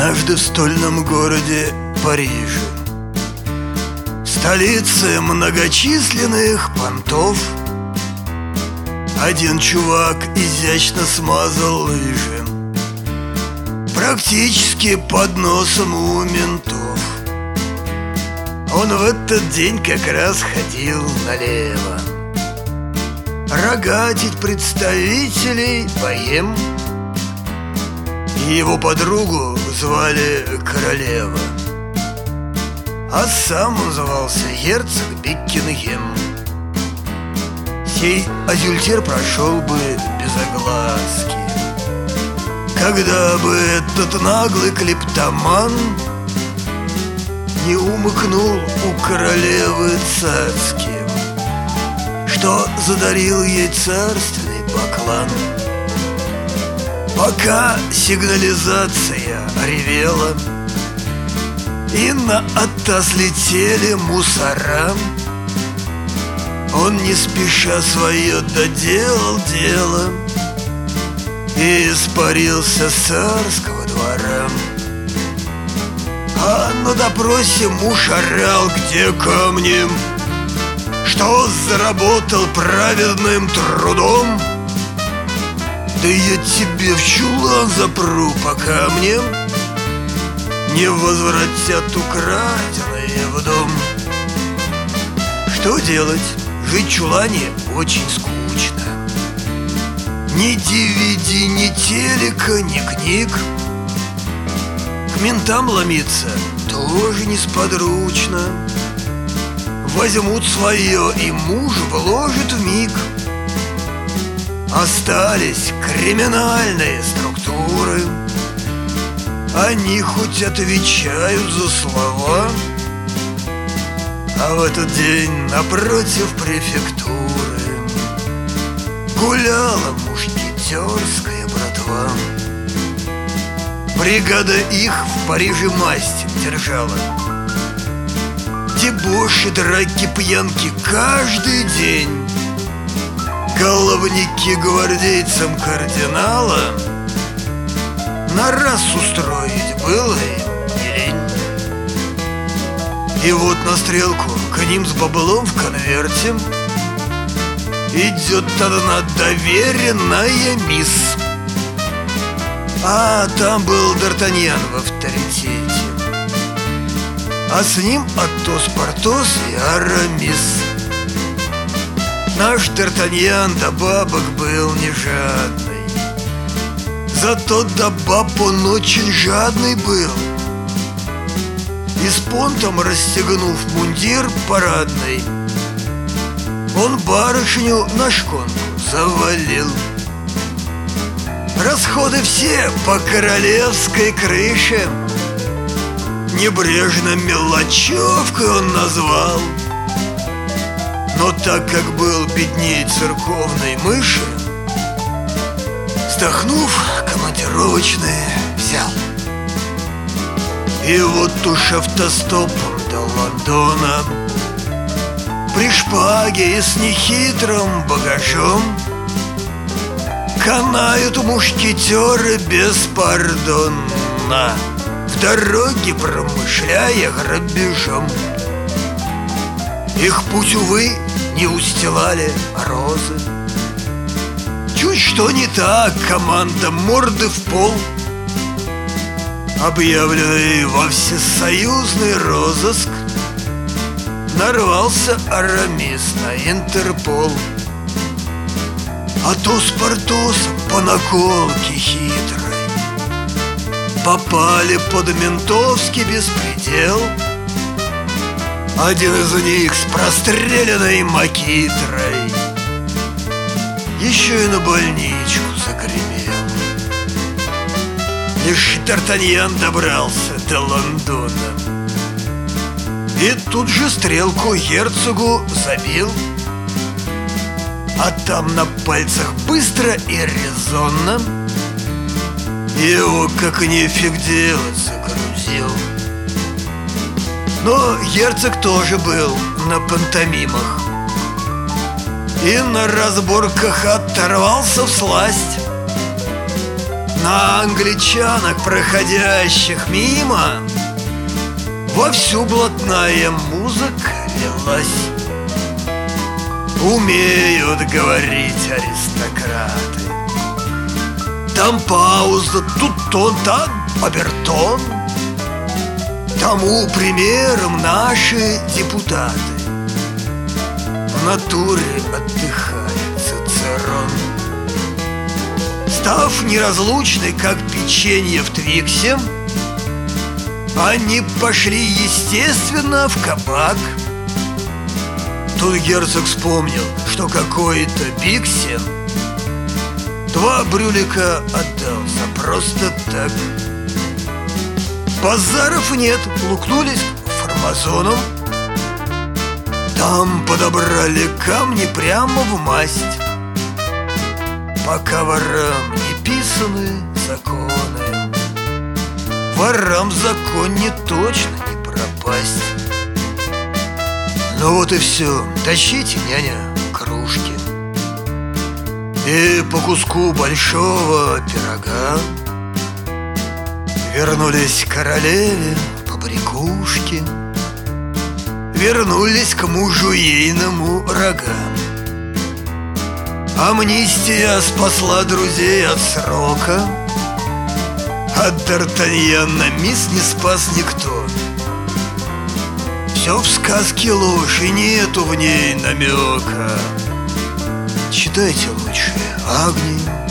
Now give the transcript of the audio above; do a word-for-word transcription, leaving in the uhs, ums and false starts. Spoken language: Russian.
Однажды в стольном городе Париже, столице многочисленных понтов, один чувак изящно смазал лыжи практически под носом у ментов. Он в этот день как раз ходил налево рогатить представителей богем. Его подругу звали Королева, а сам он звался герцог Бекингем. Сей адюльтер прошел бы без огласки, когда бы этот наглый клептоман не умыкнул у королевы царским, что задарил ей царственный поклон. Пока сигнализация ревела и на оттас летели мусора, он не спеша свое доделал дело и испарился с царского двора. А на допросе муж орал: где камни, что заработал праведным трудом? Да я тебе в чулан запру, по камням не возвратят украденные в дом. Что делать? Жить в чулане очень скучно. Ни ди ви ди, ни телека, ни книг. К ментам ломиться тоже несподручно. Возьмут свое и муж вложит вмиг. Остались криминальные структуры, они хоть отвечают за слова. А в этот день напротив префектуры гуляла мушкетерская братва. Бригада их в Париже масть держала. Дебоши, драки, пьянки каждый день. Головники гвардейцам кардинала на раз устроить было им не лень. И вот на стрелку к ним с баблом в конверте идет одна доверенная мисс. А там был Д'Артаньян в авторитете, а с ним Атос, Портос и Арамис. Наш Д'Артаньян до бабок был не жадный, зато до баб он очень жадный был. И с понтом расстегнув мундир парадный, он барышню на шконку завалил. Расходы все по королевской крыше, небрежно мелочевкой он назвал. Но так как был бедней церковной мыши, вздохнув, командировочные взял. И вот уж автостопом до Лондона при шпаге и с нехитрым багажом канают мушкетеры беспардонно, в дороге промышляя грабежом. Их путь, увы, не устилали розы. Чуть что не так, команда морды в пол, объявленный во всесоюзный розыск, нарвался Арамис на Интерпол. Атос с Портосом по наколке хитрой попали под ментовский беспредел. Один из них с простреленной макитрой еще и на больничку загремел. Лишь Д'Артаньян добрался до Лондона и тут же стрелку герцогу забил. А там на пальцах быстро и резонно его как нефиг делать загрузил. Но герцог тоже был на пантомимах и на разборках оторвался всласть. На англичанок, проходящих мимо, вовсю блатная музыка лилась. Умеют говорить аристократы. Там пауза, тут тон, там обертон. Тому примером наши депутаты. В натуре отдыхает Цицерон. Став неразлучны, как печенье в Твиксе, они пошли, естественно, в кабак. Тут герцог вспомнил, что какой-то Биксен два брюлика отдал за просто так. Базаров нет, лукнулись фармазоном. Там подобрали камни прямо в масть. Пока ворам не писаны законы, ворам в законе точно не пропасть. Ну вот и все, тащите, няня, кружки. И по куску большого пирога вернулись к королеве побрякушки, вернулись к мужу ейному рогам. Амнистия спасла друзей от срока, от Д'Артаньяна мисс не спас никто. Все в сказке ложь, и нету в ней намека. Читайте лучше Агнию